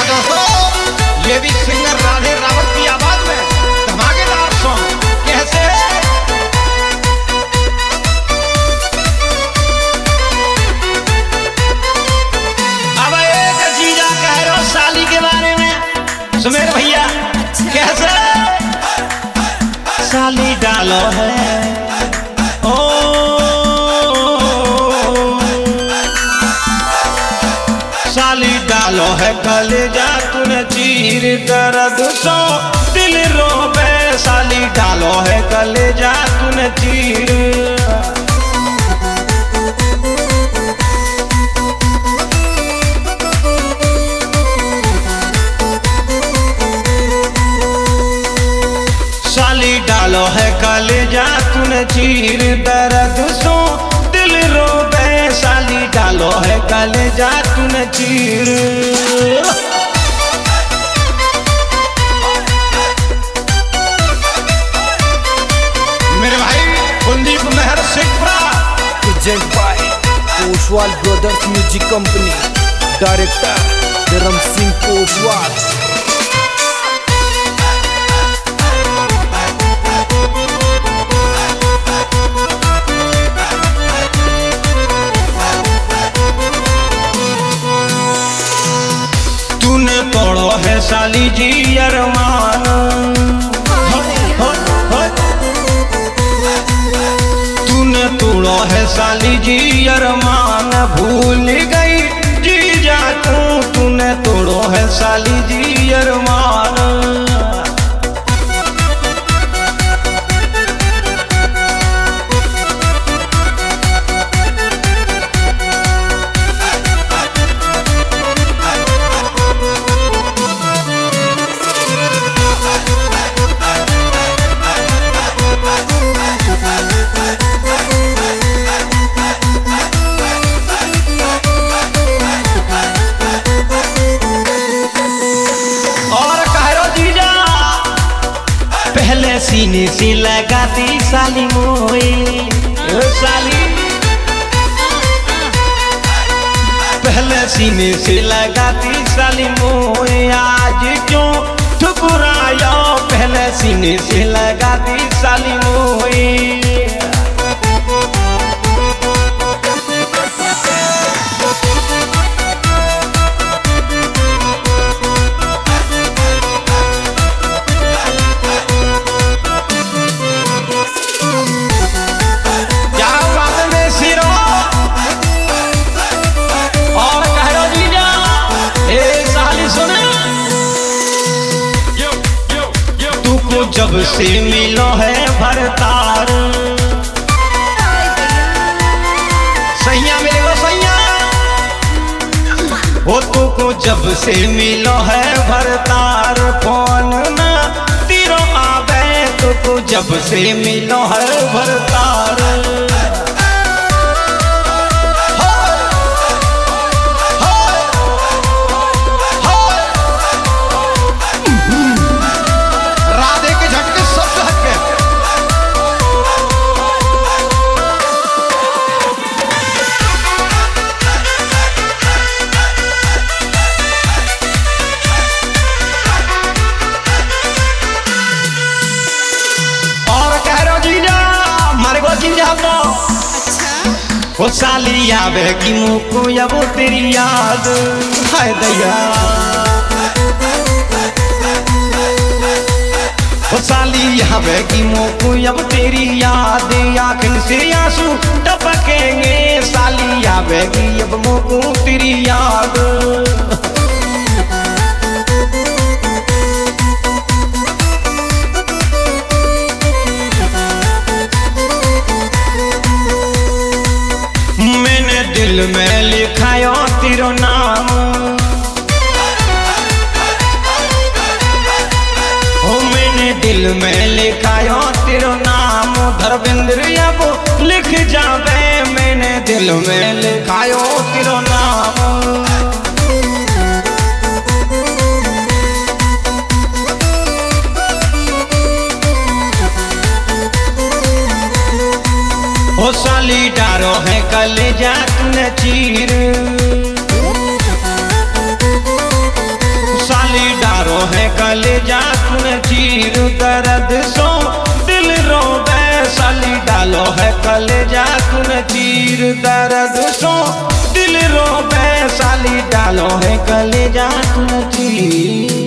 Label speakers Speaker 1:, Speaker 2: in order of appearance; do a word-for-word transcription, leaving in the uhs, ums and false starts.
Speaker 1: दोस्तों, ये भी सिंगर राधे रावत की आवाज में धमाकेदार सॉन्ग कैसे अब एक जीजा कह रहा साली के बारे में सुमेर भैया कैसे साली डालो है ओ साली डालो है कलेजा तूने चीर दर्द सो दिल रोबे साली डालो है कलेजा तूने चीर साली डालो है कलेजा तूने चीर दर्द सो दिल रोबे साली डालो है कलेजा तूने चीर मेरे भाई Kuldeep Meher Sikhra
Speaker 2: present by Kotwal brothers music company director Dharam Singh Kotwal.
Speaker 1: तूने तोड़ो है साली जी अरमान तूने तोड़ो है साली जी अरमान भूल गई जी जा तू तूने तोड़ो है साली जी अरमान पहले सीने से लगाती साली मोए साली पहले सीने से लगाती साली मोए आज क्यों ठुकराया पहले सीने से लगाती साली मोए जब से मिलो है भरतार सैया मेरे को सैया वो तू को जब से मिलो है भरतार फोन ना तीरो आवे तू को जब से मिलो है भरतार वो साली आवेगी मुँह को या वो तेरी याद हाय दया वो साली आवेगी मुँह को या वो तेरी याद आँखों से आंसू टपकेंगे साली आवेगी अब मुँह को तेरी याद दिल में लिखायो तेरो नाम ओ मैंने दिल में लिखायो तेरो नाम धर्मेंद्र अब लिख जावे मैंने दिल में लिखायो तेरो नाम ओ साली डारो है कलेजा तूने चीर डालो है कलेजा तूने चीर दर्द सो दिल रोवे साली डालो है कलेजा तूने चीर दर्द सो दिल रोवे साली डालो है कलेजा तूने चीर।